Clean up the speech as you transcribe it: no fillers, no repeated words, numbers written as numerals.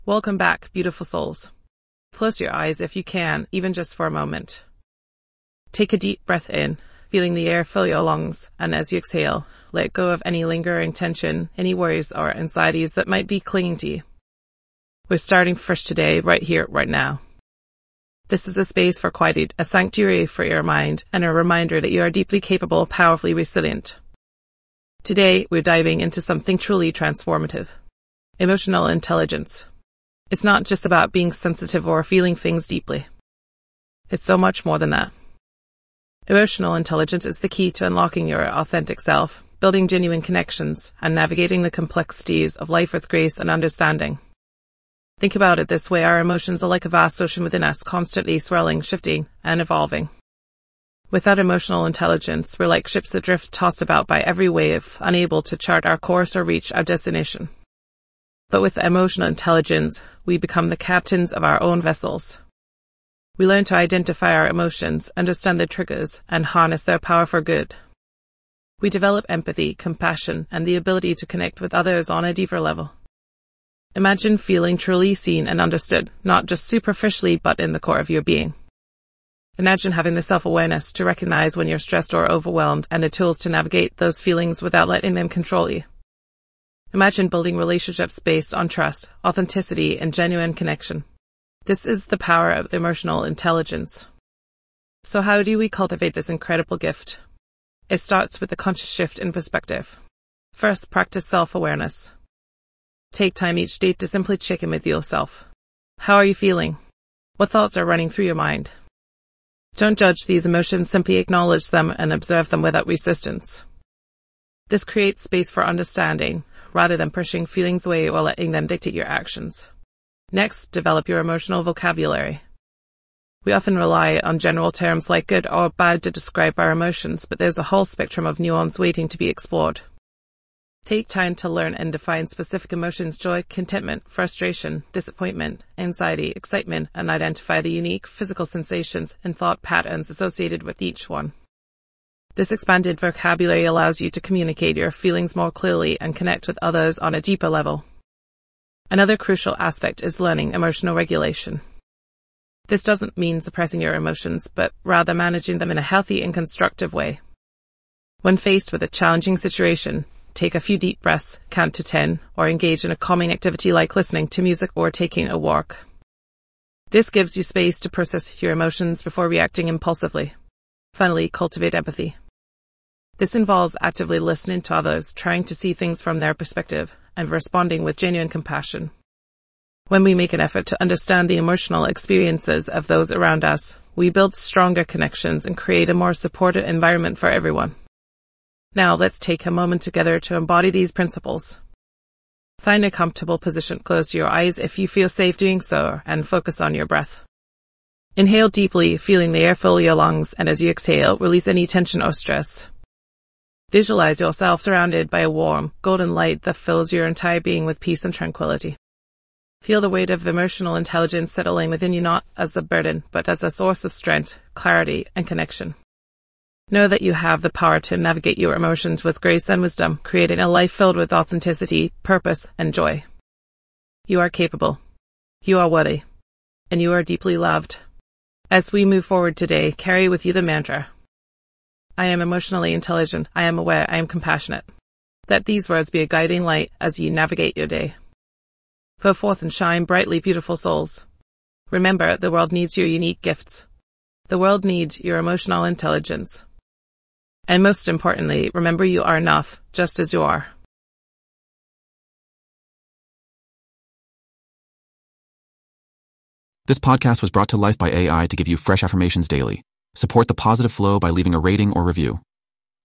Welcome back, beautiful souls. Close your eyes if you can, even just for a moment. Take a deep breath in, feeling the air fill your lungs, and as you exhale, let go of any lingering tension, any worries or anxieties that might be clinging to you. We're starting fresh today, right here, right now. This is a space for quietude, a sanctuary for your mind, and a reminder that you are deeply capable, powerfully resilient. Today, we're diving into something truly transformative. Emotional intelligence. It's not just about being sensitive or feeling things deeply. It's so much more than that. Emotional intelligence is the key to unlocking your authentic self, building genuine connections, and navigating the complexities of life with grace and understanding. Think about it this way: our emotions are like a vast ocean within us, constantly swirling, shifting, and evolving. Without emotional intelligence, we're like ships adrift, tossed about by every wave, unable to chart our course or reach our destination. But with emotional intelligence, we become the captains of our own vessels. We learn to identify our emotions, understand their triggers, and harness their power for good. We develop empathy, compassion, and the ability to connect with others on a deeper level. Imagine feeling truly seen and understood, not just superficially, but in the core of your being. Imagine having the self-awareness to recognize when you're stressed or overwhelmed, and the tools to navigate those feelings without letting them control you. Imagine building relationships based on trust, authenticity, and genuine connection. This is the power of emotional intelligence. So how do we cultivate this incredible gift? It starts with a conscious shift in perspective. First, practice self-awareness. Take time each day to simply check in with yourself. How are you feeling? What thoughts are running through your mind? Don't judge these emotions, simply acknowledge them and observe them without resistance. This creates space for understanding, rather than pushing feelings away or letting them dictate your actions. Next, develop your emotional vocabulary. We often rely on general terms like good or bad to describe our emotions, but there's a whole spectrum of nuance waiting to be explored. Take time to learn and define specific emotions: joy, contentment, frustration, disappointment, anxiety, excitement, and identify the unique physical sensations and thought patterns associated with each one. This expanded vocabulary allows you to communicate your feelings more clearly and connect with others on a deeper level. Another crucial aspect is learning emotional regulation. This doesn't mean suppressing your emotions, but rather managing them in a healthy and constructive way. When faced with a challenging situation, take a few deep breaths, count to 10, or engage in a calming activity like listening to music or taking a walk. This gives you space to process your emotions before reacting impulsively. Finally, cultivate empathy. This involves actively listening to others, trying to see things from their perspective, and responding with genuine compassion. When we make an effort to understand the emotional experiences of those around us, we build stronger connections and create a more supportive environment for everyone. Now, let's take a moment together to embody these principles. Find a comfortable position, close your eyes if you feel safe doing so, and focus on your breath. Inhale deeply, feeling the air fill your lungs, and as you exhale, release any tension or stress. Visualize yourself surrounded by a warm, golden light that fills your entire being with peace and tranquility. Feel the weight of emotional intelligence settling within you, not as a burden, but as a source of strength, clarity, and connection. Know that you have the power to navigate your emotions with grace and wisdom, creating a life filled with authenticity, purpose, and joy. You are capable. You are worthy. And you are deeply loved. As we move forward today, carry with you the mantra: I am emotionally intelligent, I am aware, I am compassionate. Let these words be a guiding light as you navigate your day. Go forth and shine brightly, beautiful souls. Remember, the world needs your unique gifts. The world needs your emotional intelligence. And most importantly, remember you are enough, just as you are. This podcast was brought to life by AI to give you fresh affirmations daily. Support the positive flow by leaving a rating or review.